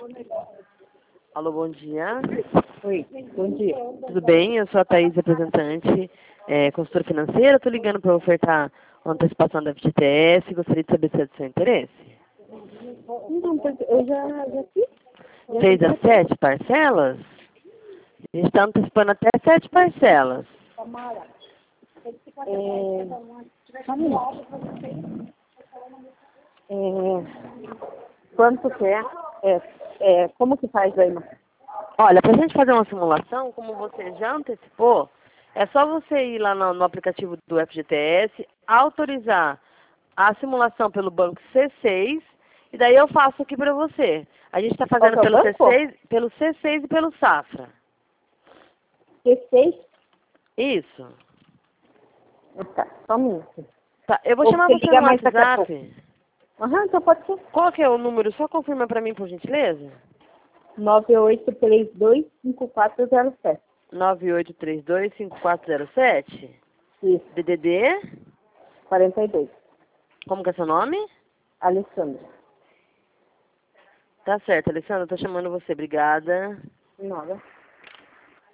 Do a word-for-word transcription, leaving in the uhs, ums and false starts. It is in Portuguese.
Alô, bom dia. Oi, bom dia. Tudo bem? Eu sou a Thaís, representante, é, consultora financeira. Estou ligando para ofertar uma antecipação da F G T S. Gostaria de saber se é do seu interesse. Não, pois eu já, já fiz. Já Fez fiz as sete parcelas? A gente está antecipando até sete parcelas. É, só um minuto. É, quanto que é? É, é? Como que faz aí? Olha, para a gente fazer uma simulação, como você já antecipou, é só você ir lá no, no aplicativo do F G T S, autorizar a simulação pelo banco C seis, e daí eu faço aqui para você. A gente está Qual fazendo que é o pelo C banco? seis, pelo C seis e pelo Safra. C seis? Isso. Tá, só um minuto. Tá, eu vou Ou chamar você você liga no mais daqui a pouco. WhatsApp. Aham, então pode ser. Qual que é o número? Só confirma para mim, por gentileza. nove oito três dois cinco quatro zero sete. nove oito três dois cinco quatro zero sete. Isso, D D D. quarenta e dois. Como que é seu nome? Alessandra. Tá certo, Alessandra, eu tô chamando você. Obrigada. Nada.